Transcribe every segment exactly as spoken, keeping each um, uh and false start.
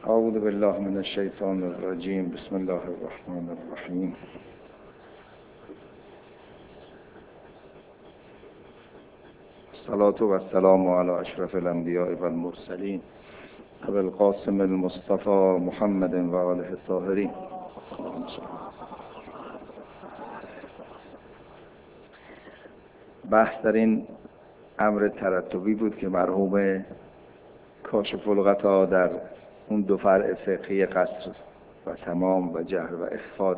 اعوذ بالله من الشیطان الرجیم. بسم الله الرحمن الرحیم. الصلاة و السلام علی اشرف الانبیاء و المرسلین ابی القاسم المصطفى محمد و آله الطاهرین. بحث در این امر ترتبی بود که مرحوم کاشف الغطا در اون دو فرع فقهی قصر و تمام و جهر و اخفاء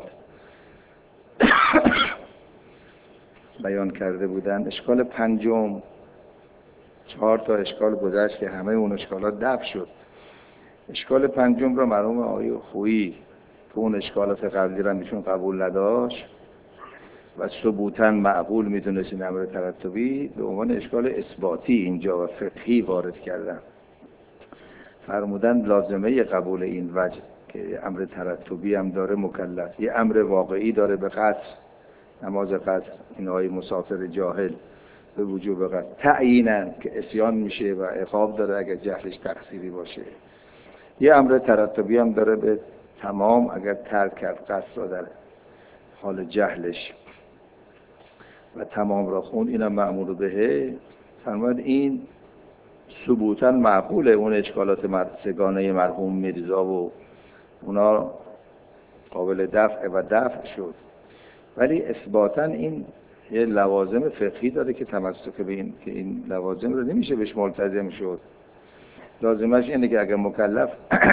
بیان کرده بودند. اشکال پنجم، چهار تا اشکال گذشت که همه اون اشکالات دفع شد. اشکال پنجم را مرحوم آقای خویی که اون اشکالات قبلی را ایشون قبول نداشت و ثبوتاً معقول میدونست این امر ترتبی، به عنوان اشکال اثباتی اینجا و فقهی وارد کردن. فرمودن لازمه قبول این وجه که امر ترتبی هم داره مکلف، یه امر واقعی داره به قصر، نماز قصر، این های مسافر جاهل به وجوب قصر تعییناً که عصیان میشه و عقاب داره اگر جهلش تقصیری باشه. یه امر ترتبی هم داره به تمام اگر ترک کرد قصر را در حال جهلش و تمام را خون، اینم مأمور بهه. فرمود این ثبوتاً معقوله، اون اشکالات مر... سگانه مرحوم میرزا و اونا قابل دفع و دفع شد، ولی اثباتاً این یه لوازم فقهی داره که تمسک به این که این لوازم رو نمیشه بهش ملتزم شد. لازمش اینه که اگر مکلف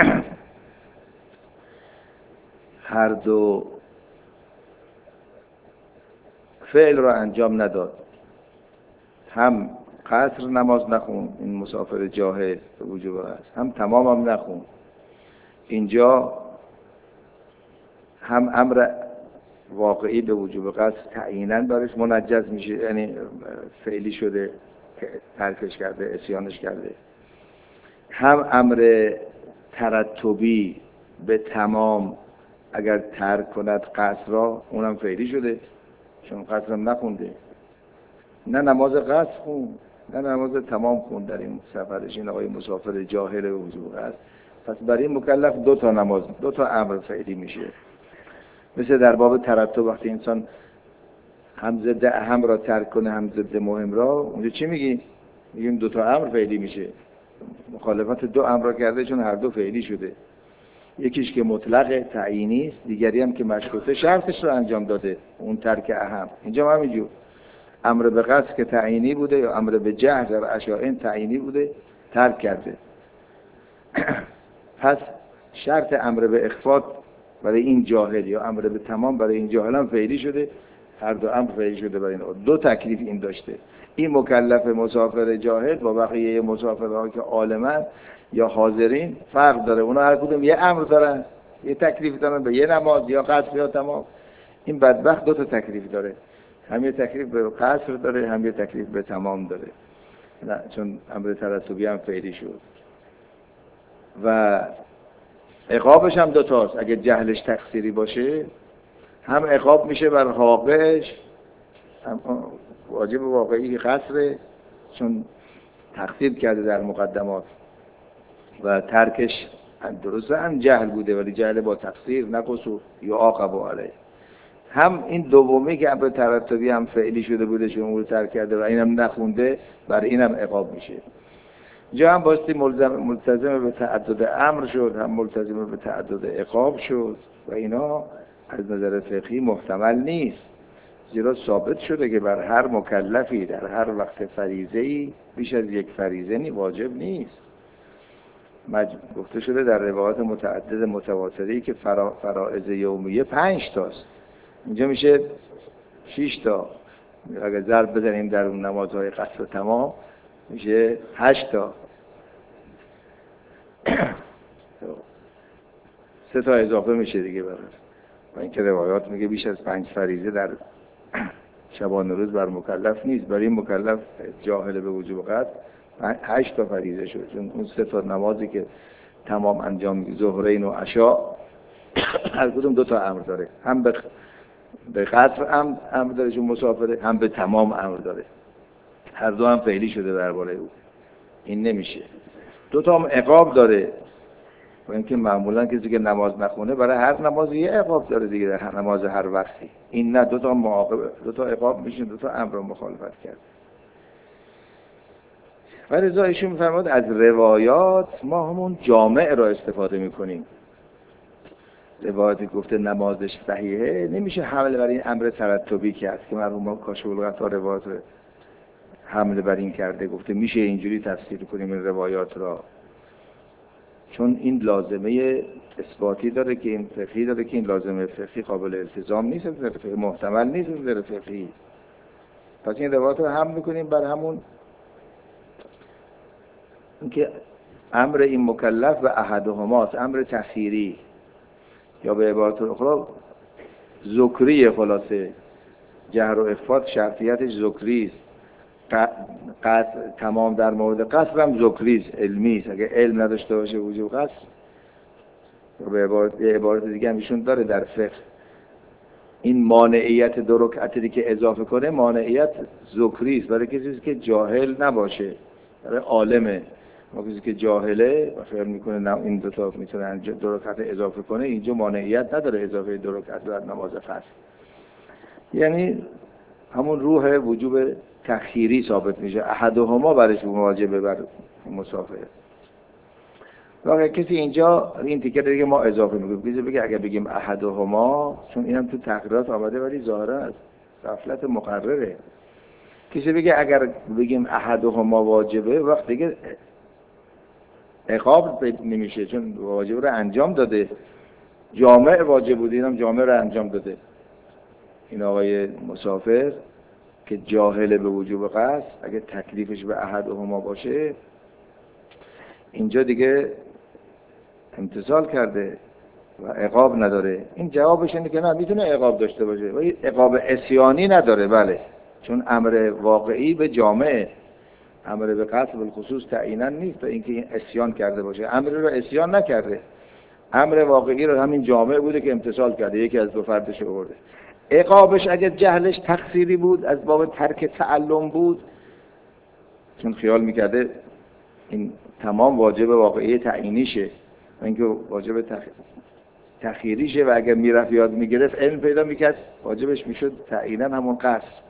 هر دو فعل رو انجام نداد، هم قصر نماز نخون، این مسافر جاهل به وجوب است، هم تمام هم نخون، اینجا هم امر واقعی به وجوب قصر تعییناً دارش منجز میشه، یعنی فعلی شده که ترکش کرده، عصیانش کرده، هم امر ترتبی به تمام اگر ترک کند قصر را، اونم فعلی شده چون قصر هم نخونده، نه نماز قصر خون نه نماز تمام خون در این سفرش، این آقای مسافر جاهل وجوب است. پس برای این مکلف دو تا نماز، دو تا امر فعلی میشه. مثل در باب ترتب وقتی انسان هم ضد اهم را ترک کنه هم ضد مهم را، اونجا چی میگیم؟ میگیم دو تا امر فعلی میشه. مخالفت دو امر را کرده چون هر دو فعلی شده. یکیش که مطلق تعیینی است، دیگری هم که مشروطه شرطش رو انجام داده، اون ترک اهم. اینجا هم همینجور امر به قصد که تعیینی بوده یا امر به جهر در اشاعین تعیینی بوده، ترک کرده. پس شرط امر به اخفاء برای این جاهل یا امر به تمام برای این جاهل هم فعلی شده، هر دو امر فعلی شده برای این. دو تکلیف این داشته. این مکلف مسافر جاهل با بقیه مسافرها که عالمن یا حاضرین فرق داره، اونا هر کدوم یه امر دارن، یه تکلیف دارن به یه نماز یا قصر یا تمام. این بدبخت دو تا تکلیف داره، هم یه تکلیف به قصر داره هم یه تکلیف به تمام داره، نه چون امر ترتبی هم فعلی شد. و عقابش هم دو تاست، اگه جهلش تقصیری باشه هم عقاب میشه بر حاقش، هم واجب واقعی قصره چون تقصیر کرده در مقدمات و ترکش درسته هم جهل بوده ولی جهل با تقصیر نقصو یا عاقب علیه. هم این دومی که امر ترتبی هم فعلی شده بوده چون اون رو ترک کرده و اینم نخونده، برای اینم عقاب میشه. جا هم باستی ملتزم به تعدد امر شد، هم ملتزم به تعدد عقاب شد و اینا از نظر فقهی محتمل نیست، زیرا ثابت شده که بر هر مکلفی در هر وقت فریضه‌ای بیش از یک فریضه نی واجب نیست. مج... گفته شده در روایات متعدد متواتری که فرا... فرائض یومیه پنج تاست، اینجا میشه شش تا. اگر ضرب بزنیم در اون نمازهای قصر تمام میشه هشت تا. سه تا اضافه میشه دیگه برای و اینکه روایات میگه بیش از پنج فریضه در شبانه روز بر مکلف نیست. برای این مکلف جاهل به وجوب قصر هشت تا فریضه شد، چون اون سه تا نمازی که تمام انجام میده، ظهرین و عشا، هر کدوم دو تا امر داره، هم به به قصر هم امر داره چون مسافره، هم به تمام امر داره، هر دو هم فعلی شده درباره او. این نمیشه. دو تا هم عقاب داره، و اینکه معمولا کسی که نماز نخونه برای هر نماز یه عقاب داره دیگه، در هر نماز هر وقتی. این نه، دو تا معاقبه، دو تا عقاب میشه، دو تا امر رو مخالفت کرد. و لذا ایشون می‌فرماد از روایات ما همون جامع را استفاده میکنیم. روایتی گفته نمازش صحیحه نمیشه حمل بر این امر ترتبی کرد که مرحوم کاشف الغطا روایات حمل بر این کرده، گفته میشه اینجوری تفسیر کنیم این روایات را، چون این لازمه اثباتی داره که این فقهی داره که این لازمه فقهی قابل التزام نیست، فقهی محتمل نیست در فقهی. پس این روایات رو حمل میکنیم بر همون اینکه امر این مکلف و احدهماست، امر تخییری، یا به عبارت اخرى ذکری. خلاصه جهر و اخفات شرطیتش ذکری است، قصر تمام در مورد قصر هم ذکری است، علمی است. اگه علم نداشته باشه وجوب قصر، به عبارت یه عبارت دیگه هم ایشون داره در فقه، این مانعیت دو رکعتی که اضافه کنه مانعیت ذکری است برای کسی که جاهل نباشه، برای عالمه. ما کسی که جاهله و فکر میکنه نه این دو تا میتونه دو رکعت اضافه کنه، اینجا مانعیت نداره اضافه دو رکعت در نماز قصر. یعنی همون روح وجوب تخییری ثابت میشه، احدهما برش واجبه بر مسافر. واقعا کسی اینجا این تیکه دیگه ما اضافه میگیم، کسی بگه اگه بگیم احدهما، چون اینم تو تقریرات آمده ولی ظاهرا از غفلت مقرره، کسی بگه اگر بگیم احدهما واجبه وقت دیگه عقاب نمیشه، چون واجب رو انجام داده، جامع واجب بود، اینم جامع رو انجام داده. این آقای مسافر که جاهل به وجوب قصد، اگه تکلیفش به احدهما باشه اینجا دیگه امتثال کرده و عقاب نداره. این جوابش اینه که نه، میتونه عقاب داشته باشه ولی عقاب عصیانی نداره. بله، چون امر واقعی به جامعه، امر به قصد بالخصوص تعیینا نیست تا اینکه این عصیان کرده باشه. امر رو عصیان نکرده، امر واقعی رو همین جامعه بوده که امتثال کرده، یکی از دو فردش آورده. عقابش اگر جهلش تقصیری بود، از باب ترک تعلم بود، چون خیال میکرده این تمام واجب واقعی تعیینیشه و اینکه واجب تخ... تخییریشه، و اگر میرفت یاد میگرفت علم پیدا میکرد واجبش میشد تعیینا همون قصر.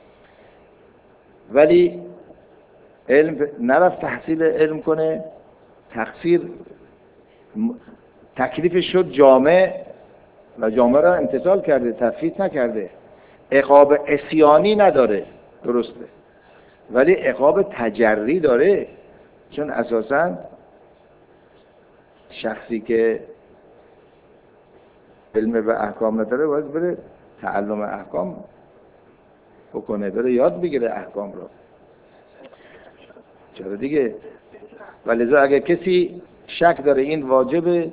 ولی علم نرفت تحصیل علم کنه، تقصیر تکلیفش شد جامع و جامع را امتثال کرده، تفویت نکرده. عقاب عصیانی نداره، درسته، ولی عقاب تجری داره، چون اساساً شخصی که علم به احکام نداره باید بره تعلم احکام بکنه، بره یاد بگیره احکام رو. چرا دیگه؟ ولذا اگه کسی شک داره این واجبه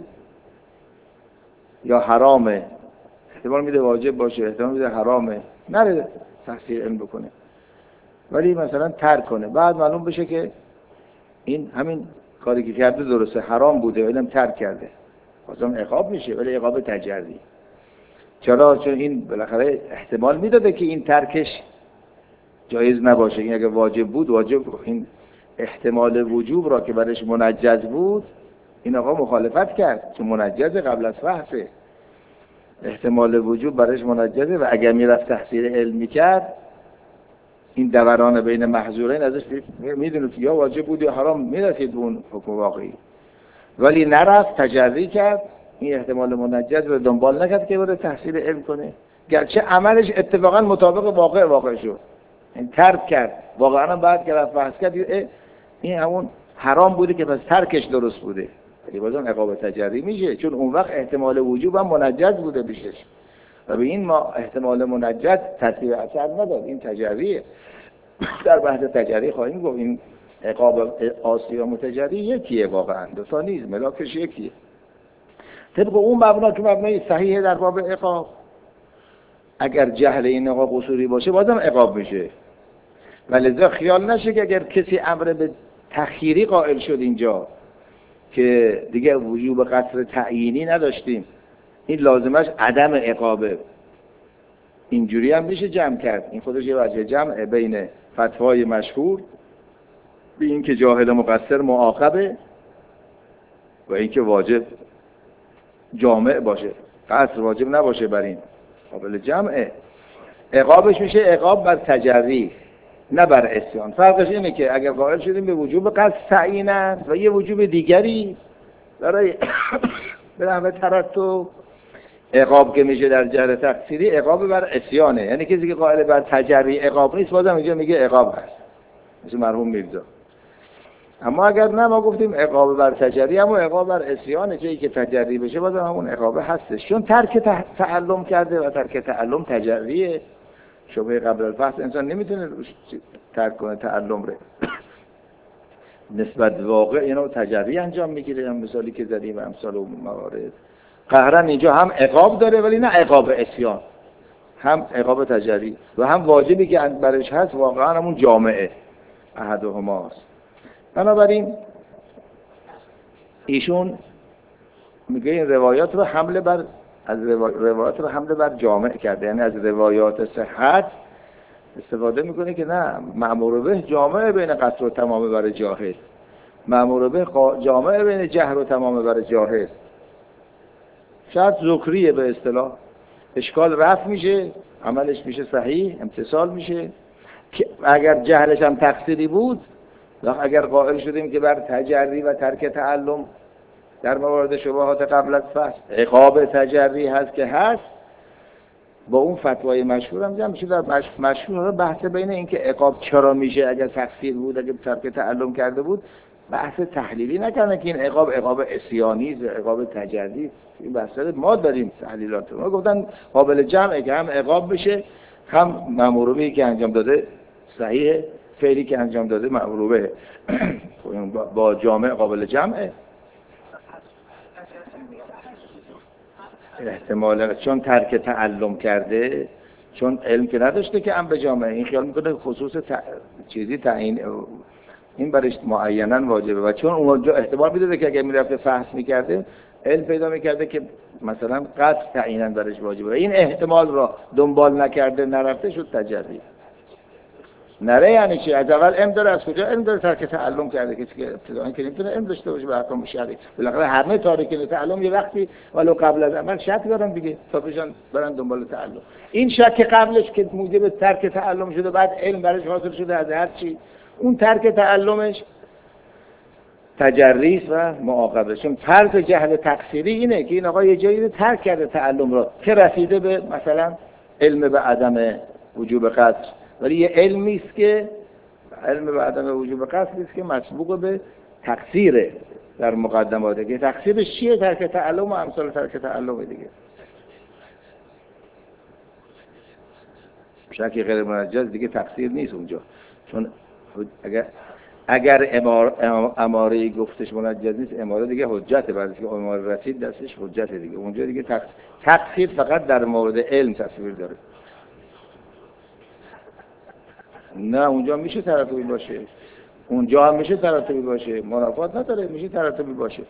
یا حرامه، احتمال میده واجب باشه، احتمال میده حرامه، نره تحصیل علم بکنه، ولی مثلا ترک کنه، بعد معلوم بشه که این همین کاری که کرده درسته، حرام بوده ولی هم ترک کرده، بازم عقاب میشه ولی عقاب تجری. چرا؟ چون این بالاخره احتمال میداده که این ترکش جایز نباشه. این اگه واجب بود، واجب این احتمال وجوب را که برش منجز بود این آقا مخالفت کرد، چون منجز قبل از فحصه، احتمال وجوب برش منجزه و اگر میرفت تحصیل علم میکرد این دوران بین محظورین ازش میدونید یا واجب بود یا حرام، میرسید اون حکم واقعی، ولی نرفت تجری کرد، این احتمال منجز رو دنبال نکرد که بره تحصیل علم کنه، گرچه عملش اتفاقا مطابق واقع واقع شد، این ترک کرد. واقعا بعد که رفت بحث کرد این همون حرام بوده که پس ترکش درست بوده، ولی بازم عقاب تجری میشه، چون اون وقت احتمال وجوب هم منجز بوده پیشش و به این ما احتمال منجز تطبیق اثر نداد، این تجریه. در بحث تجری خواهیم گفت این عقاب آسی و متجری یکیه، واقعا دو تا نیست، ملاکش یکیه. طبق اون مبنا که مبنای صحیح در باب عقاب، اگر جهل این عقاب قصوری باشه بازم عقاب میشه. ولذا خیال نشه که اگر کسی امر به تخییری قائل شد اینجا که دیگه وجوب قصر تعیینی نداشتیم، این لازمش عدم عقابه. اینجوری هم میشه جمع کرد، این خودش یه وجه جمع بین فتوای مشهور به این که جاهل مقصر معاقبه و اینکه واجب جامع باشه، قصر واجب نباشه بر این قابل جمعه. عقابش میشه عقاب بر تجری نه بر عصیان. فرقش اینه که اگر قائل شدیم به وجوب قصد تعیین است و یه وجوب دیگری برای به نحو ترتب، عقاب که میشه در جهر تقصیری عقاب بر عصیانه. یعنی کسی که قائل بر تجری عقاب نیست بازم اینجا میگه عقاب هست، مثل مرحوم میرزا. اما اگر نه ما گفتیم عقاب بر تجری، اما عقاب بر عصیانه، جایی که تجری بشه بازم همون عقاب هستش، چون ترک تعلم کرده و ترک تعلم تجریه. شبهه قبل الفحص انسان نمیتونه ترک کنه تعلم ره. نسبت واقع اینو تجری انجام میگیره، هم مثالی که زدیم و امثال اون موارد. قهرن اینجا هم عقاب داره ولی نه عقاب عصیان، هم عقاب تجری و هم واجبی که برش هست واقعا همون جامعه احدهماست. بنابراین ایشون میگه این روایات رو حمله بر از روایات رو حمله بر جامع کرده، یعنی از روایات صحت استفاده میکنه که نه، مأمور به جامع بین قصر و تمام بر جاهل، مأمور به جامع بین جهر و تمام بر جاهل. شرط ذکریه به اصطلاح، اشکال رفع میشه، عملش میشه صحیح، امتصال میشه. اگر جهلش هم تقصیری بود، اگر قائل شدیم که بر تجری و ترک تعلم در موارد شبهات قبل از فحص عقاب تجری هست که هست، با اون فتوای مشهور هم میشه در مشهور بحث بین این که عقاب چرا میشه اگر تقصیر بود، اگر ترک تعلم کرده بود، بحث تحلیلی نکنه که این عقاب عقاب عصیانی است، عقاب تجری. این بحثا ما داریم تحلیلات، ما گفتن قابل جمعه که هم عقاب بشه، هم مأموروبه‌ای که انجام داده صحیح، فعلی که انجام داده مأموروبه با جامع قابل جمعه. احتمالا چون ترک تعلم کرده، چون علم که نداشته که ام به جامعه، این خیال میکنه خصوص تع... چیزی تعیین این برش معیناً واجبه، و چون اونجا احتمال میداده که اگر میرفته فحص میکرده علم پیدا میکرده که مثلا قصد تعییناً برش واجبه، این احتمال را دنبال نکرده نرفته شد تجری. نره یعنی چی؟ از اول علم داره، از کجا علم داره؟ ترک تعلم کرده. کسی که ابتداً که نمیتونه علم داشته باشه به احکام شرعی، بالاخره همه تارکین تعلم یه وقتی ولو قبل از عمل شک دارن دیگه، تا پیشان برن دنبال تعلم. این شک قبلش که موجب ترک تعلم شده، بعد علم برش حاصل شده از هر چی، اون ترک تعلمش تجریس و معاقبه. چون فرض جهل تقصیری اینه که این آقا یه جایی ترک کرده تعلم را که رسیده به مثلا علم به عدم وجوب قصر، ولی یه علمی است که علم به عدم وجوب قصد است که مسبوق به تقصیره در مقدماته، که تقصیرش چیه؟ ترک تعلم و امثال ترک تعلم دیگه. شکی غیر منجز دیگه تقصیر نیست اونجا، چون اگر اگر امار اماره گفتش منجز نیست، اماره دیگه حجته، بعد از که اماره رسید دستش حجته دیگه. اونجا دیگه تقصیر, تقصیر فقط در مورد علم تصویر داره. نه اونجا میشه ترتبی باشه، اونجا هم میشه ترتبی باشه، منافات نداره، میشه ترتبی باشه.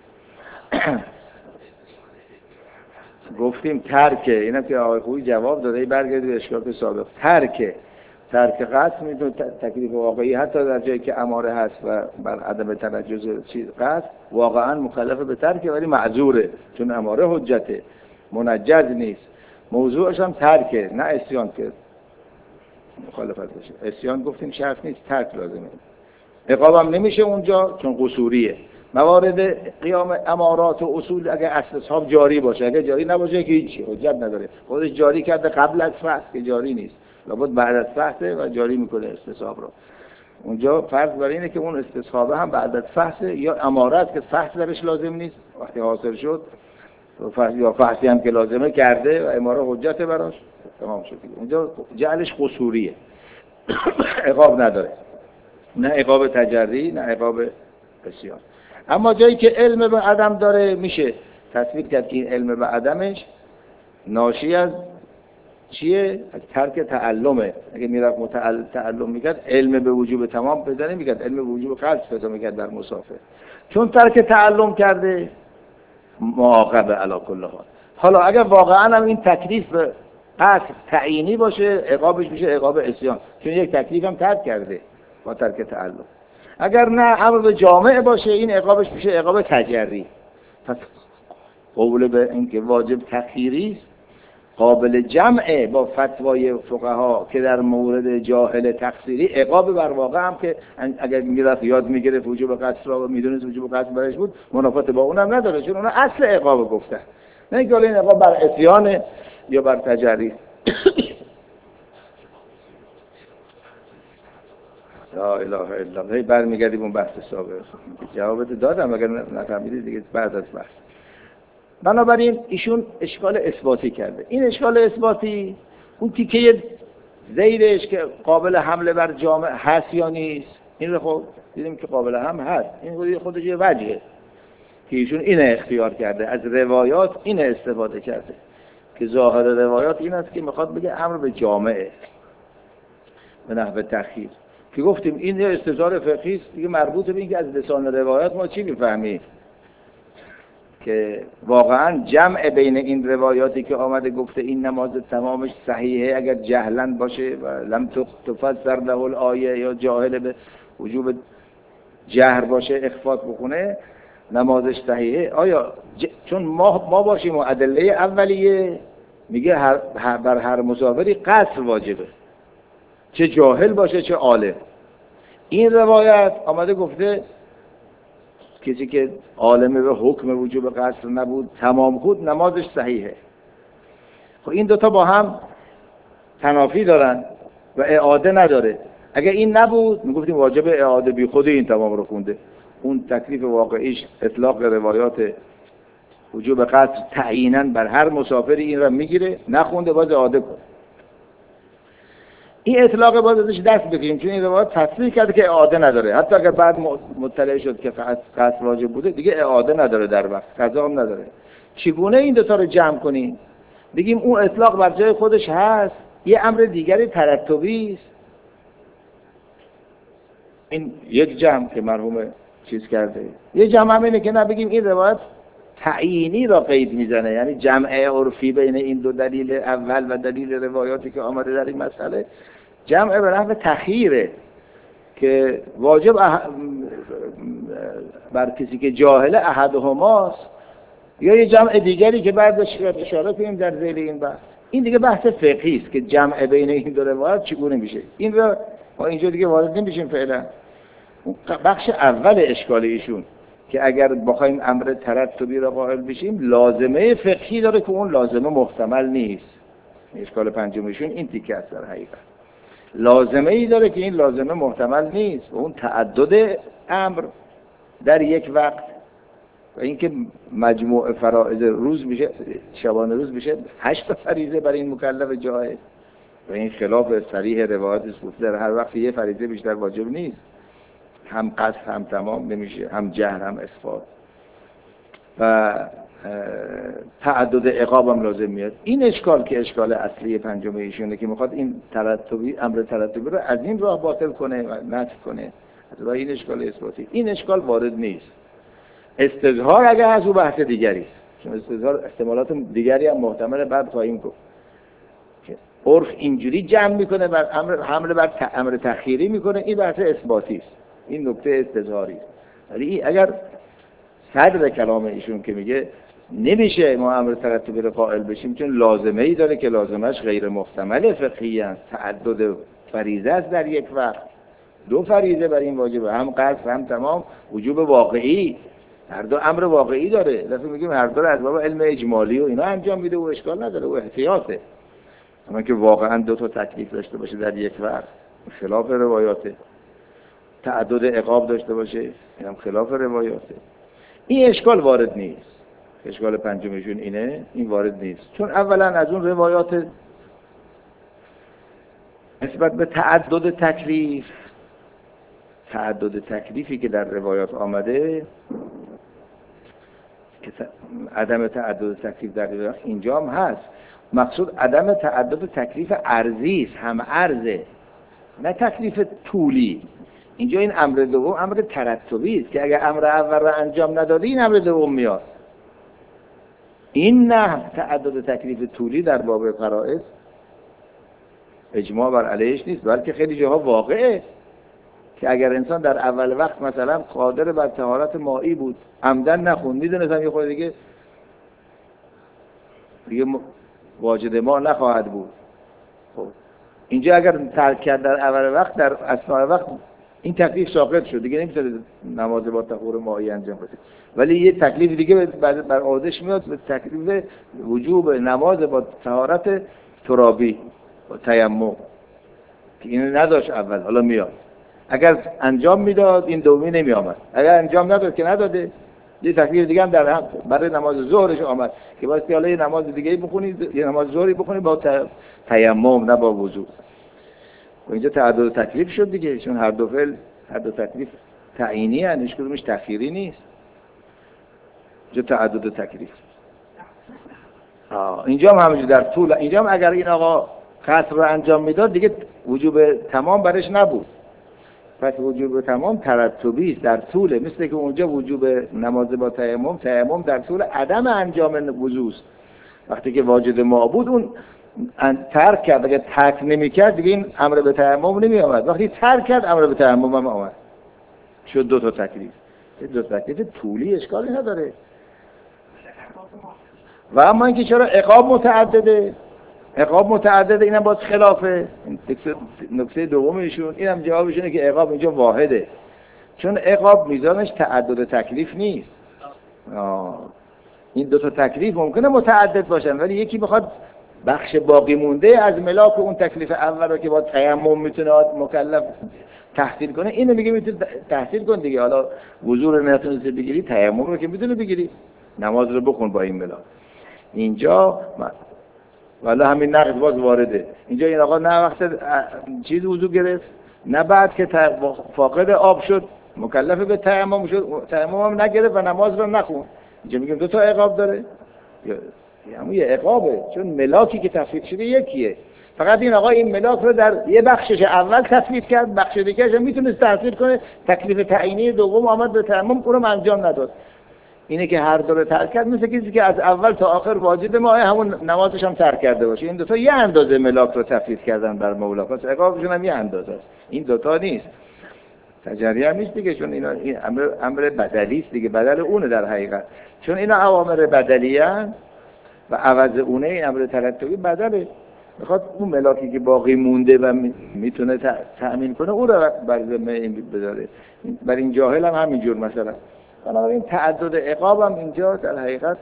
گفتیم ترکه، اینم که آقای خویی جواب داده، برگردید به اشکالات سابق. ترکه ترک قصد میتونه تکلیف واقعی حتی در جایی که اماره هست و بر عدم تنجز چیز قصد واقعا مکلف به ترکه، ولی معذوره چون اماره حجته، منجز نیست. موضوعش هم ترکه نه عصیان که مخالفت باشه. عصیان گفتیم شرط نیست، ترک لازمه. عقاب هم نمیشه اونجا چون قصوریه. موارد قیام امارات و اصول اگر استصحاب جاری باشه، اگر جاری نباشه که هیچ حجت نداره. خودش جاری کرده قبل از فحص که جاری نیست، لابد بعد از فحصه و جاری میکنه استصحاب رو. اونجا فرض بر اینه که اون استصحاب هم بعد از فحصه، یا امارات که فحص درش لازم نیست وقتی حاصل شد، یا فحصی هم که لازمه کرده و اماره حجت براش، تمام شد. اونجا جعلش قصوریه. عقاب نداره، نه عقاب تجری نه عقاب عصیان. اما جایی که علم به عدم داره میشه تصویر کرد که این علم به عدمش ناشی از چیه؟ از ترک تعلمه. اگه میرفت متعلم تعلم میکرد علم به وجوب تمام پیدا نمیکرد، علم به وجوب قصد پیدا میکرد در مسافر. چون ترک تعلم کرده معاقبه علی کل حال. حالا اگر واقعا هم این تکلیف به قصد تعیینی باشه، عقابش میشه عقاب عصیان، چون یک تکلیف هم ترک کرده با ترک تعلم. اگر نه امر به جامع باشه، این عقابش میشه عقاب تجری. پس قول به اینکه واجب تخییری است قابل جمعه با فتوای فقها که در مورد جاهل تقصیری عقاب بر واقع هم که اگر میرفت یاد میگرفت وجوب قصر را و میدونست وجوب قصر برش بود منافات با اونم نداره، چون اونا اصل عقاب گفتن، نه اینکه حالا این عقاب بر عصیان یا بر تجری. لا اله الا الله. برمیگردیم اون بحث سابق، جوابت دادم اگر نفهمیدید دیگه بعد از بحث. بنابراین ایشون اشکال اثباتی کرده. این اشکال اثباتی اون تیکه زیرش که قابل حمله بر جامع هست یا نیست، این رو خب دیدیم که قابل هم هست، این خودش یه وجهه که ایشون اینه اختیار کرده، از روایات اینه استفاده کرده که ظاهر روایات این است که میخواد بگه امر به جامعه به نحو تخییر، که گفتیم این یه استظهار فقهی است دیگه، مربوط به این که از لسان روایات ما چی میفهمیم که واقعا جمع بین این روایاتی که آمده گفته این نماز تمامش صحیحه اگر جهلن باشه و لم تفسر له الآیه یا جاهل به وجوب جهر باشه اخفات بکنه نمازش صحیحه. آیا ج... چون ما ما باشیم و ادله اولیه میگه هر... هر... بر هر مسافری قصر واجبه، چه جاهل باشه چه عالم. این روایت آمده گفته کسی که عالم به حکم وجوب قصر نبود تمام خود نمازش صحیحه. خب این دوتا با هم تنافی دارن و اعاده نداره. اگر این نبود میگفتیم واجب اعاده، بی خود این تمام رو خونده. اون تکلیف واقعیش اطلاق روایات وجوب قصر تعییناً بر هر مسافری این را میگیره، نخونده باز اعاده کن. این اطلاق باز ازش دست بگیریم، چون این روایت تصریح کرده که اعاده نداره. حتی اگر بعد مطلع شد که قصر واجب بوده دیگه اعاده نداره، در وقت قضا هم نداره. چگونه این دو تا رو جمع کنیم؟ بگیم اون اطلاق بر جای خودش هست، یه امر دیگری ترتبی است. این یک جمع که مرحوم چیز کرده. یه جمع هم اینه که نبگیم این روایت تعیینی را قید میزنه، یعنی جمع عرفی بین این دو دلیل اول و دلیل روایاتی که آمده در این مسئله جمع به نحو تخییره که واجب اح... بر کسی که جاهل احدهماست، یا یه جمع دیگری که بعد اشاره کنیم در ذیل این بحث. این دیگه بحث فقهی است که جمع بین این دو روایت چگونه میشه. این رو ما اینجا دیگه وارد نمیشیم فعلا. بخش اول اشکال ایشون که اگر بخوایم امر ترتبی را قائل بشیم لازمه فقهی داره که اون لازمه محتمل نیست. اشکال پنجمشون این تیکه است در حقیقت. لازمه ای داره که این لازمه محتمل نیست و اون تعدد امر در یک وقت و اینکه مجموع فرائض روز میشه شبانه روز میشه هشت فریضه برای این مکلف جاهل و این خلاف صریح روایات است. در هر وقت یه فریضه بیشتر واجب نیست، هم قصد هم تمام نمیشه، هم جهر هم اخفات و تعدد عقاب هم لازم میاد. این اشکال که اشکال اصلی پنجم ایشونه که میخواد این ترتبی امر ترتبی رو از این راه باطل کنه و نفی کنه از راه این اشکال اثباتی. این اشکال وارد نیست. استظهار اگر از او بحث دیگری است، چون استظهار احتمالات دیگری هم محتمل بعد خواهیم گفت که عرف اینجوری جمع میکنه بر امر حمله بر امر تخییری میکنه، این بحث اثباتی است، این نکته استظهاری است. ولی اگر صدر کلام ایشون که میگه نمیشه ما امر ترتبی رو قائل بشیم چون لازمه ای داره که لازمش غیر محتمل فقهی است، تعدد فریضه است در یک وقت، دو فریضه بر این واجبه، هم قصر هم تمام، وجوب واقعی، هر دو امر واقعی داره. دفعه میگیم هر دو رو از باب علم اجمالی و اینا انجام میده و اشکال نداره و احتیاطه. اما که واقعا دو تا تکلیف داشته باشه در یک وقت خلاف روایاته، تعدد عقاب داشته باشه این هم خلاف روایاته. این اشکال وارد نیست. اشکال پنجمشون اینه، این وارد نیست، چون اولا از اون روایات نسبت به تعدد تکلیف تعدد تکلیفی که در روایات آمده که عدم تعدد تکلیف در روایات اینجا هم هست. مقصود عدم تعدد تکلیف ارضی است، هم ارزه، نه تکلیف طولی. اینجا این امر دوم امر ترتبی است که اگر امر اول را انجام ندادی این امر دوم میاد. این نه تعدد تکلیف طولی در باب فرائض اجماع بر علیهش نیست، بلکه خیلی جاها واقعه که اگر انسان در اول وقت مثلا قادر بر طهارت مائی بود، عمدن نخوند، میدونستم یه خورده دیگه دیگه واجد ما نخواهد بود. خب اینجا اگر ترک کرد در اول وقت، در اثناء وقت این تکلیف ساقط شد، دیگه نمیتونه نماز با طهور مائی انجام بده. ولی یه تکلیف دیگه بر عهده‌اش میاد، به تکلیف وجوب نماز با طهارت ترابی با تیمم که اینو نداشت اول، حالا میاد. اگر انجام میداد این دومی نمی آمد، اگر انجام نداد که نداده. یه تکلیف دیگه هم در هم برای نماز ظهرش آمد که واسه حالا یه نماز دیگه بخونید، یه نماز ظهری بخونید با تیمم نه با وضو. و اینجا تعدد تکلیف شد دیگه، چون هر دو فعل هر دو تکلیف تعیینی ان، هیچ کدومش تخیری نیست. اینجا تعدد تکلیف. آه اینجا هم همینجوری در طول، اینجا هم اگر این آقا قصر رو انجام میداد دیگه وجوب تمام برش نبود. پس وجوب تمام ترتبی است، در طول، مثل که اونجا وجوب نماز با تیمم، تیمم در طول عدم انجام وضو است. وقتی که واجد ما بود اون ترک کرد، اگه ترک نمی‌کرد دیگه این امر به تیمم نمی‌آمد. وقتی ترک کرد امر به تیمم هم آمد. شد دو تا تکلیف. دو تا تکلیف طولی اشکالی نداره. و اما اینکه چرا عقاب متعدده؟ عقاب متعدده اینم باز خلافه. نکته دوم ایشون اینم جوابش اینه که عقاب اینجا واحده. چون عقاب میزانش تعدد تکلیف نیست. آه. این دو تا تکلیف ممکنه متعدد باشن، ولی یکی بخواد بخش باقی مونده از ملاک اون تکلیف اول رو که با تیمم میتونه مکلف تحصیل کنه، اینو میگه میتونه تحصیل کن دیگه. حالا وضو رو نتونستی بگیری، تیمم رو که میتونه بگیری، نماز رو بخون با این ملاک. اینجا والا همین نقض باز وارده. اینجا این آقا نه وقت چیز وضو گرفت، نه بعد که فاقد آب شد مکلف به تیمم شد، تیمم هم نگرفت و نماز رو نخوند. اینجا میگیم دو تا عقاب داره. همون یه عقابه، چون ملاکی که تفویض شده یکیه. فقط این آقا این ملاک رو در یه بخشش اول تفویض کرد، بخش دیگه‌اش میتونست تحصیل کنه، تکلیف تعیینی دوم آمد به تیمم، اونم انجام نداد. اینه که هر دو رو ترک کرد، مثل کسی که از اول تا آخر واجد ما همون نمازش هم ترک کرده باشه. این دو تا یه اندازه ملاک رو تفویض کردن بر مولا، پس عقابشون هم یه اندازه است. این دو تا نیست، تجری هم نیست دیگه، چون اینا این امر امر بدلی است دیگه، بدل اونه در حقیقت. چون اینا اوامر بدلیه و عوض اونه این امر ترتبی بدله. میخواد اون ملاکی که باقی مونده و میتونه تأمین کنه اون رو بر ذمه این بذاره. بر این جاهل هم همینجور مثلا. بنابراین تعدد عقاب هم اینجا در حقیقت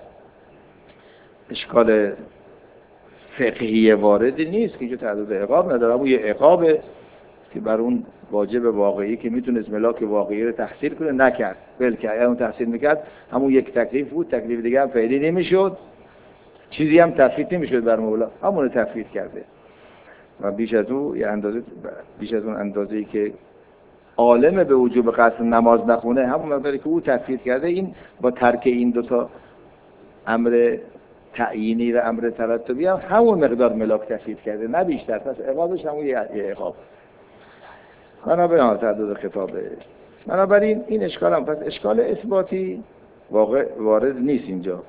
اشکال فقهی واردی نیست که اینجا تعدد عقاب نداره. اون یه عقابه که بر اون واجب واقعی که میتونست ملاک واقعی رو تحصیل کنه نکرد، بلکه اگر اون تحصیل میکرد همون یک تکلیف بود، تکلیف دیگه هم فعلی نمیشد، چیزی هم تفویض نمیشد بر مولا، همون رو تفویض کرده. و بیش از اون یه اندازه، بیش از اون اندازه‌ای که عالم به وجوب قصر نماز نخونه، همون مقداری که او تفویض کرده، این با ترک این دوتا امر تعیینی و امر ترتبی هم همون مقدار ملاک تفویض کرده، نه بیشتر. پس عقابش همون یه عقاب. بنابراین تعدد خطابه. بنابراین این اشکال هم، پس اشکال اثباتی واقع وارد نیست اینجا.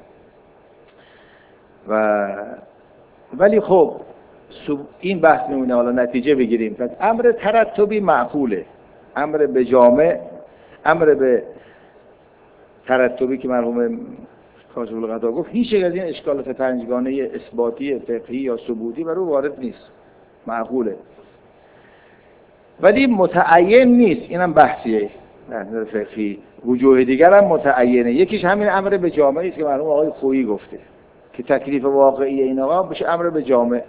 و ولی خب این بحث میمونه، حالا نتیجه بگیریم. پس امر ترتبی معقوله، امر به جامع، امر به ترتبی که مرحوم کاشف الغطا گفت، هیچ یک از این اشکالات پنجگانه اثباتی فقهی یا ثبوتی بر او وارد نیست، معقوله. ولی متعین نیست، اینم بحثیه در نظر فقهی. وجوه دیگر هم متعینه. یکیش همین امر به جامعی است که مرحوم آقای خویی گفته که تکلیف واقعی این آقا بشه امر به جامع،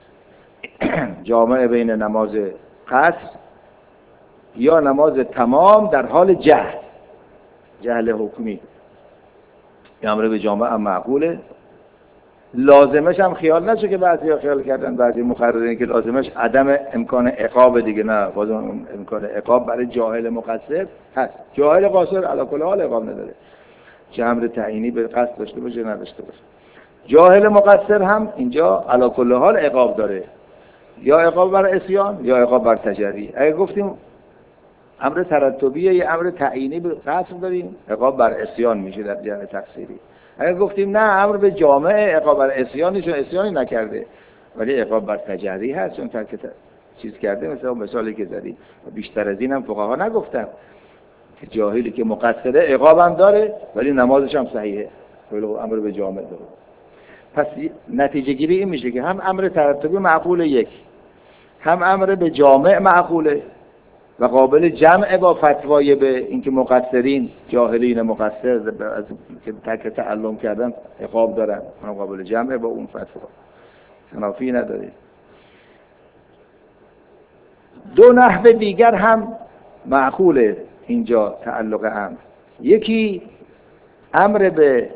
جامع بین نماز قصر یا نماز تمام در حال جهل، جهل حکمی. امر به جامع هم معقوله. لازمش هم خیال نشه که بعضیا خیال کردن، بعضی مقررین که لازمش عدم امکان عقاب دیگه، نه، بازم امکان عقاب برای جاهل مقصر هست. جاهل قاصر علی کل حال عقاب نداره، چه امر تعیینی به قصد داشته باشه نداشته باشه. جاهل مقصر هم اینجا علی کل حال عقاب داره، یا عقاب بر عصیان یا عقاب بر تجری. اگه گفتیم امر ترتبیه یا امر تعیینی به قصد داریم، عقاب بر عصیان میشه در جهت تفسیری. اگه گفتیم نه امر به جامع، عقاب بر عصیان، چون عصیانی نکرده، ولی عقاب بر تجری هست چون ترک چیز کرده، مثلا مثالی که زدی. بیشتر از این هم فقها نگفتن که جاهلی که مقصره عقاب هم داره ولی نمازش هم صحیحه، ولی امر به جامع داره. پس نتیجه گیری این میشه که هم امر ترتبی معقول یک، هم امر به جامع معقوله و قابل جمع با فتوای به اینکه مقصرین جاهلین مقصر از که ترک تعلم کردن عقاب دارن، اون قابل جمع با اون فتوا، تنافی نداره. دو نحو دیگر هم معقوله اینجا تعلق امر. یکی امر به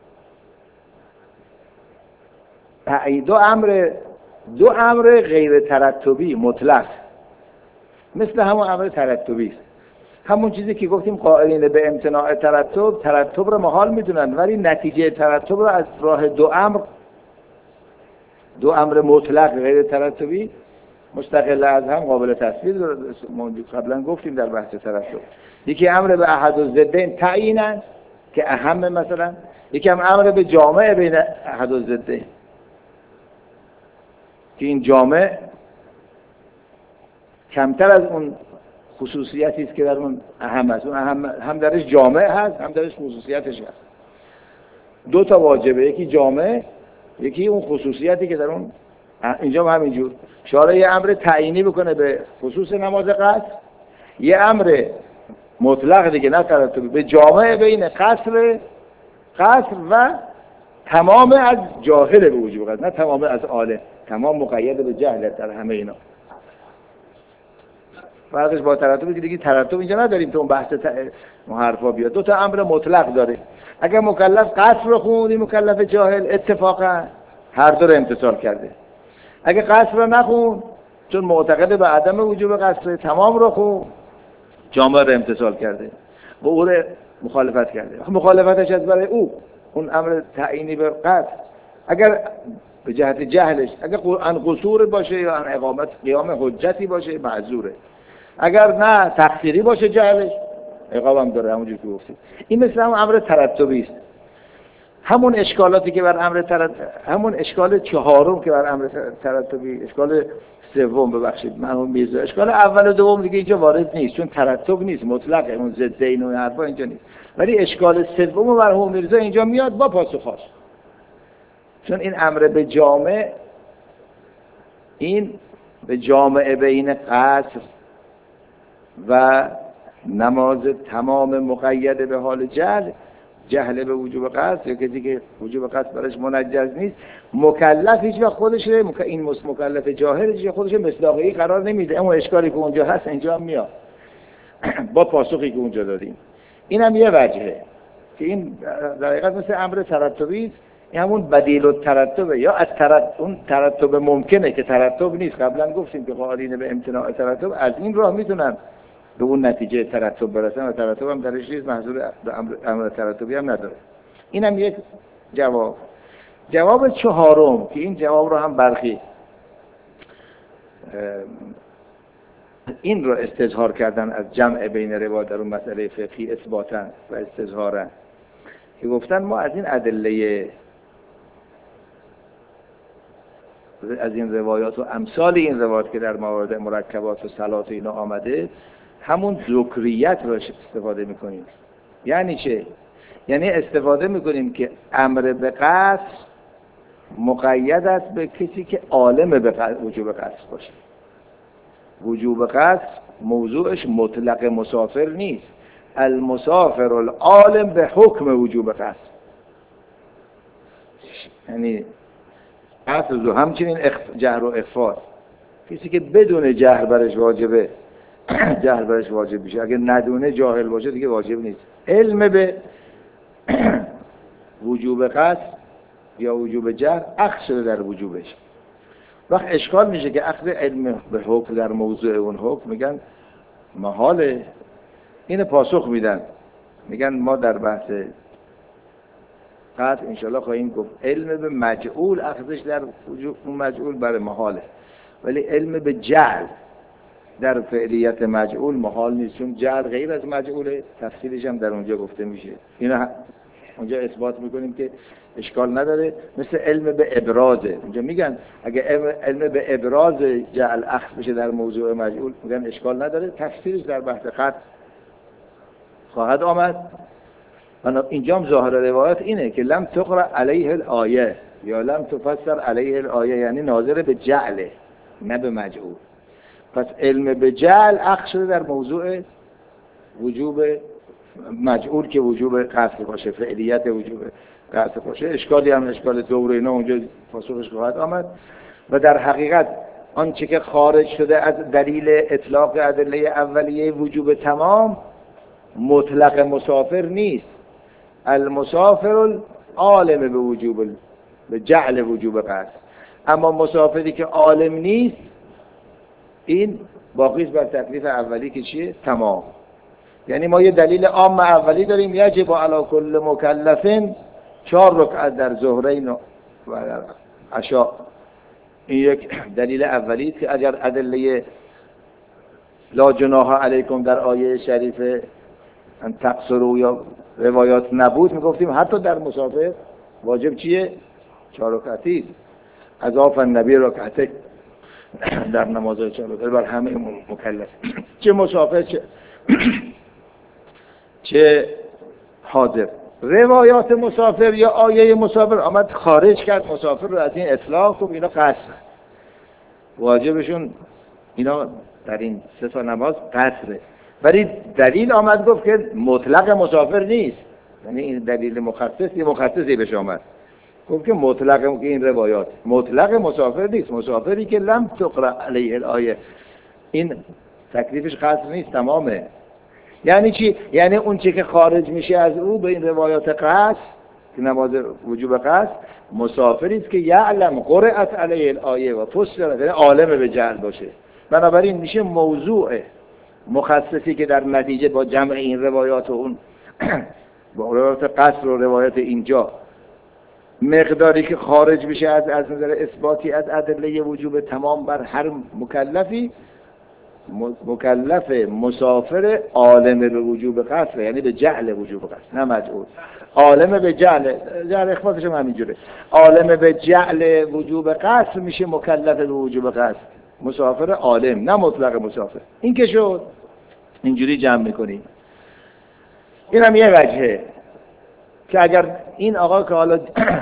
دو امر دو امر غیر ترتبی مطلق، مثل همون امر ترتبی است. همون چیزی که گفتیم قائلین به امتناع ترتب، ترتب رو محال میدونن ولی نتیجه ترتب رو از راه دو امر دو امر مطلق غیر ترتبی مستقل از هم قابل تصویر قبلا گفتیم در بحث ترتب. یکی امر به احد الضدین تعییناً که اهم مثلا، یکی هم امر به جامع بین احد الضدین که این جامع کمتر از اون خصوصیتی است که در اون اهم است. اون اهم هم درش جامع هست هم درش خصوصیتش هست. دو تا واجبه، یکی جامع یکی اون خصوصیتی که در اون. اینجا هم همینجور شارع یه امر تعیینی بکنه به خصوص نماز قصر، یه امر مطلق دیگه نه ترتبی به جامع بین قصر قصر و تمام از جاهل به وجوب قصر، نه تمام از عالم، تمام مقید به جهل در همه اینا. فرقش با ترتبی که دیگه ترتب اینجا نداریم تو اون بحث حرفا بیاد. دو تا امر مطلق داره. اگر مکلف قصر رو خوندی مکلف جاهل اتفاقا هر دو رو امتثال کرده. اگه قصر رو نخون چون معتقد به عدم وجوب قصر تمام رو خون جامع رو امتثال کرده و او رو مخالفت کرده. مخالفتش از برای او اون امر تعیینی به قصر اگر به جهت جهلش اگر ان قصور باشه یا ان اقامت قیام حجتی باشه معذوره، اگر نه تقصیری باشه جهلش عقابم داره همونجوری که گفتیم. این مثل همون امر ترتبی است. همون اشکالاتی که بر امر ترتب، همون اشکال چهارم که بر امر ترتبی، اشکال سوم ببخشید مرحوم میرزا، اشکال اول و دوم دیگه اینجا وارد نیست چون ترتب نیست مطلقه، اون ضدین و حرفا اینجا نیست، ولی اشکال سوم مرحوم میرزا اینجا میاد با پاسخاش. چون این امر به جامع، این به جامع بین قصر و نماز تمام مقید به حال جهل، جهل به وجوب قصر یا کسی که وجوب قصر برش منجز نیست، مکلف هیچ وقت خودش این مکلف جاهل هیچ خودش مصداقی قرار نمیده. اما اشکالی که اونجا هست اینجا هم میاد با پاسخی که اونجا دادیم. این هم یه وجهه که این در حقیقت مثل امر ترتبی است، این همون بدیل الترتبه یا از ترتب، اون ترتب ممکنه که ترتب نیست. قبلا گفتیم که قائلین به امتناع ترتب از این راه میتونن به اون نتیجه ترتب برسن و ترتب هم درش نیست، محضور امر ترتبی هم نداره. این هم یک جواب. جواب چهارم که این جواب رو هم برخی این رو استظهار کردن از جمع بین روایات در اون مسئله فقهی اثباتا و استظهارا، که گفتن ما از این ادله از این روایات و امثال این روایات که در موارد مرکبات و صلات اینا آمده همون ذکریت رو استفاده میکنیم. یعنی چه؟ یعنی استفاده میکنیم که امر به قصر مقید است به کسی که عالم به وجوب قصر باشه. وجوب قصر موضوعش مطلق مسافر نیست، المسافر العالم به حکم وجوب قصر. یعنی قصر رو همچنین جهر و اخفا، کسی که بدون جهر برش واجبه جهر برش واجب میشه، اگه ندونه جاهل باشه دیگه واجب نیست. علم به وجوب قصد یا وجوب جهر اخذ شده در وجوبش. وقت اشکال میشه که اخذ علم به حکم در موضوع اون حکم میگن محاله. اینو پاسخ میدن، میگن ما در بحث قصد انشالله خواهیم گفت علم به مجعول اخذش در وجوب اون مجعول برای محاله، ولی علم به جهل در فعلیت مجعول محال نیست، چون جهل غیر از مجعوله، تفصیلش هم در اونجا گفته میشه. اینا اونجا اثبات میکنیم که اشکال نداره، مثل علم به ابرازه. اونجا میگن اگه علم به ابراز جعل اخذ بشه در موضوع مجعول، میگن اشکال نداره، تفسیرش در بحث قطع خواهد آمد. من اینجا هم ظاهر روایت اینه که لم تقرأ علیه الآیه یا لم تفسر علیه الآیه، یعنی ناظر به جعله نه به مجعول. پس علم به جعل اخذ شده در موضوع وجوب مجعول که وجوب قصد باشه، فعلیت وجوب قصد باشه. اشکالی هم اشکال دوره اینا اونجا پاسخش خواهد آمد. و در حقیقت آنچه که خارج شده از دلیل اطلاق ادله اولیه وجوب تمام مطلق مسافر نیست. المسافر العالم به وجوب به جعل وجوب قصد، اما مسافری که عالم نیست این باقی است بر تکلیف اولی که چیه؟ تمام. یعنی ما یه دلیل عام اولی داریم، یجب علی کل مکلف چهار رکعت در ظهرین و در عشاء. این یک دلیل اولی است که اگر ادله لا جناح علیکم در آیه شریف ان تقصروا یا روایات نبود، میگفتیم حتی در مسافر واجب چیه؟ چهار رکعتی است. اضاف النبی رکعته در نماز چهار رکعت بر همه مکلف، چه مسافر چه چه حاضر. روایات مسافر یا آیه مسافر آمد خارج کرد مسافر رو از این اطلاق، خب اینا قصر واجبشون، اینا در این سه تا نماز قصره. ولی دلیل آمد گفت که مطلق مسافر نیست، یعنی این دلیل مخصصی مخصصی بهش آمد، گفت که مطلق این روایات مطلق مسافر نیست. مسافری که لم تقرأ علیه الآیه این تکلیفش قصر نیست، تمامه. یعنی چی؟ یعنی اون چی که خارج میشه از او به این روایات قصر که نماز وجوب قصر، مسافری است که یعلم قرأت علیه الآیه و فسرت، یعنی عالم به جعل باشه. بنابراین میشه موضوع مخصصی که در نتیجه با جمع این روایات و اون با روایات قصر و روایات اینجا مقداری که خارج بشه از از نظر اثباتی از ادله وجوب تمام بر هر مکلفی، مکلف مسافر عالم به وجوب قصر، یعنی به جعل وجوب قصر نه مجعول. عالم به جعل، جعل اخفاضش هم همینجوره، عالم به جعل وجوب قصر میشه مکلف به وجوب قصر، مسافر عالم نه مطلق مسافر. این که شد اینجوری جمع میکنیم. این هم یه وجهه که اگر این آقا که حالا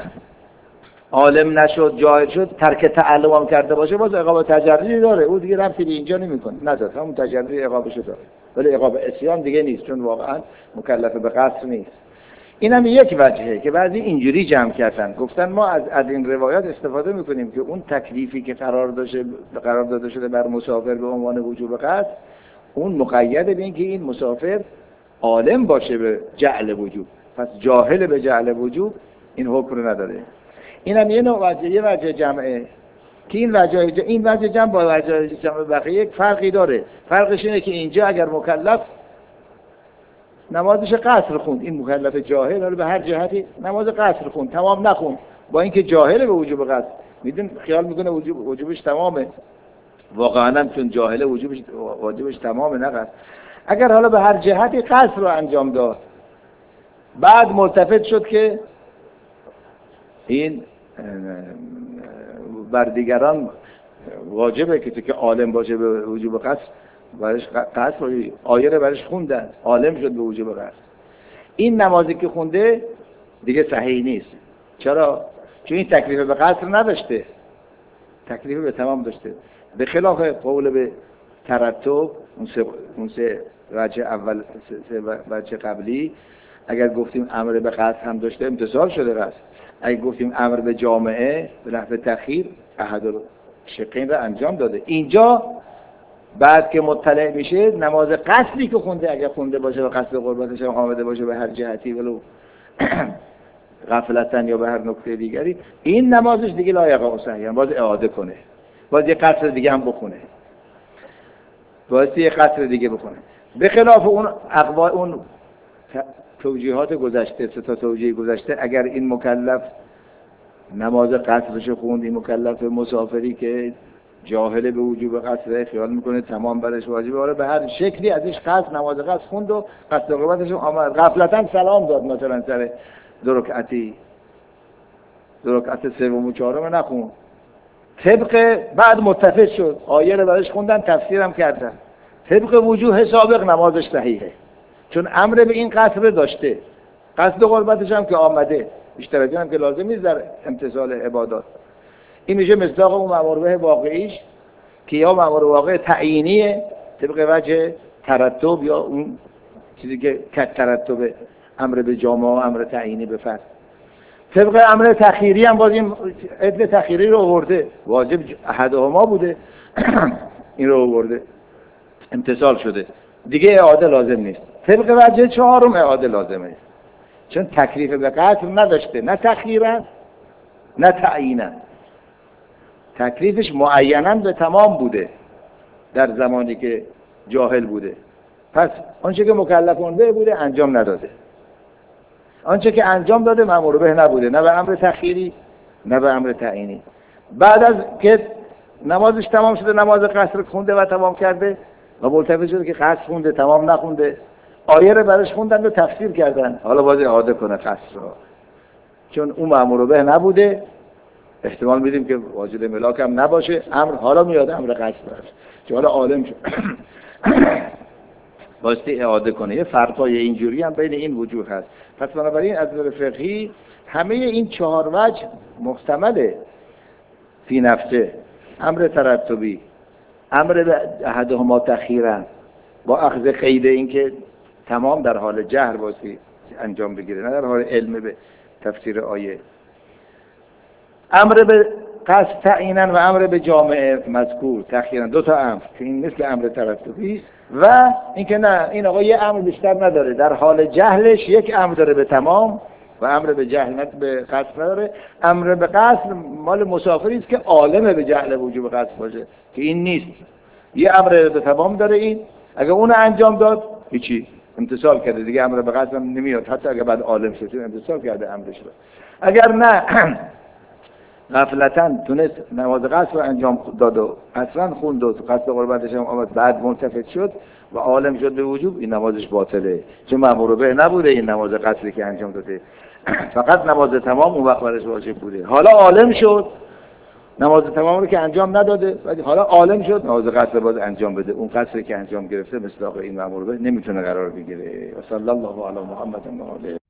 عالم نشد جاهل شد ترک تعلم هم کرده باشه، باز عقاب تجربی داره، او دیگه ربطی به اینجا نمیکنه، نداره، همون تجربی عقابش داره، ولی عقاب عصیان دیگه نیست، چون واقعا مکلف به قصر نیست. این هم یک وجهه که بعضی اینجوری جمع کردن، گفتن ما از از این روایات استفاده میکنیم که اون تکلیفی که قرار داشه قرار داده شده بر مسافر به عنوان وجوب قصر، اون مقید به این که این مسافر عالم باشه به جعل وجوب، پس جاهل به جعل وجوب این حکم رو نداره. این هم یه نوع وجه، یه وجه جمعه که این وجه این وجه جمع با وجه جمع بقیه یک فرقی داره. فرقش اینه که اینجا اگر مکلف نمازش قصر خوند، این مکلف جاهل رو به هر جهتی نماز قصر خوند، تمام نخوند، با اینکه جاهل به وجوب قصر، میدون خیال میکنه وجوب وجوبش تمامه، واقعا هم چون جاهل وجوبش واجبش تمامه نه قصر. اگر حالا به هر جهتی قصر رو انجام داد، بعد ملتفت شد که این بر دیگران واجبه که تو که عالم باشه به وجوب قصر، برش قصر آیه رو برش خوندن، عالم شد به وجوب قصر، این نمازی که خونده دیگه صحیح نیست. چرا؟ چون این تکلیف به قصر نداشته، تکلیف به تمام داشته، به خلاف قول به ترتب اون سه اون سه وجه اول سه وجه قبلی. اگر گفتیم امر به قصر هم داشته امتثال شده قصر، اگر گفتیم امر به جامعه به نحو تأخیر احد الشقین را انجام داده. اینجا بعد که مطلع میشه نماز قصری که خونده، اگر خونده باشه و قصد قربتش هم آمده باشه به هر جهتی ولو غفلتن یا به هر نکته دیگری، این نمازش دیگه لایق و صحیح، باز اعاده کنه، باز یه قصر دیگه هم بخونه، باز یه قصر دیگه بخونه. به خلاف اون اقوا اون توجیهات گذشته، سه تا توجیه گذشته، اگر این مکلف نماز قصرش خوند، این مکلف مسافری که جاهل به وجوب قصر خیال میکنه تمام برش واجبه، آره به هر شکلی ازش قصر نماز قصر خوند و قصد قربتش آمد، غفلتاً سلام داد مثلا سر دو رکعتی دو رکعت سوم و چهارم نخون، طبق بعد متفق شد، آیه رو براش خوندن، تفسیرم کردن، طبق وجوه سابق نمازش صحیحه، چون امر به این قصر داشته، قصد قربتش هم که آمده، بیشتر از این هم که لازم نیست در امتثال عبادات. این میشه مصداق اون مأمور به واقعیش که یا مأمور واقع تعیینیه طبق وجه ترتب، یا اون چیزی که کت ترتب امر به جامعه و امر تعیینی به فرد. طبق امر تخییری هم باز این عدل تخییری رو آورده، واجب احدهما بوده این رو آورده، امتثال شده، دیگه اعاده لازم نیست. طبق وجه چهارم اعاده لازمه، چون تکلیف به قصر نداشته، نه تخییرا نه تعیینا، تکلیفش معینا به تمام بوده در زمانی که جاهل بوده، پس آنچه که مکلف کننده بوده انجام نداده، آنچه که انجام داده مأمور به نبوده، نه به امر تخییری نه به امر تعیینی. بعد از که نمازش تمام شده، نماز قصر خونده و تمام کرده و ملتفت شده که قصر خونده تمام نخونده، آیه رو برش خوندن و تفسیر کردن، حالا باید اعاده کنه قصر رو، چون اون مأمور به نبوده، احتمال میدیم که واجد ملاک هم نباشه، امر حالا میاد امر قصر برش، چون حالا عالم شد بایستی اعاده کنه. یه فرقای اینجوری هم بین این وجوه هست. پس بنابراین از نظر فقهی همه این چهار وجه محتمله فی نفسه، امر ترتبی، امر به احدهما تخییرا با اخذ قید این که تمام در حال جهر بایستی انجام بگیره، نه در حال علم به تفسیر آیه، امر به قصد تعیینا و امر به جامعه مذکور تخییرا، دو تا امر که این مثل امر ترتبی است، و اینکه نه این آقا یه امر بیشتر نداره، در حال جهلش یک امر داره به تمام و امر به جهل به قصد نداره. امر به قصد مال مسافری است که عالمه به جهل وجوب قصد باشه، که این نیست، یه امر به تمام داره، این اگه اون انجام داد هیچی، امتثال کرده دیگه، امر به قصد هم نمیاد، حتی اگه بعد عالم شد امتثال کرده امرش رو. اگر نه غفلتاً تونست نماز قصر رو انجام داد و قصرا خوند و قصد قربتش هم آمد، بعد ملتفت شد و عالم شد به وجوب، این نمازش باطله، چون مأمور به نبوده این نماز قصری که انجام داده، فقط نماز تمام اون وقت برش واجب بوده. حالا عالم شد نماز تمام رو که انجام نداده، ولی حالا عالم شد نماز قصر باید انجام بده، اون قصری که انجام گرفته مثل این مأمور به نمیتونه قرار بگیره. و صلی الله علی محمد و آله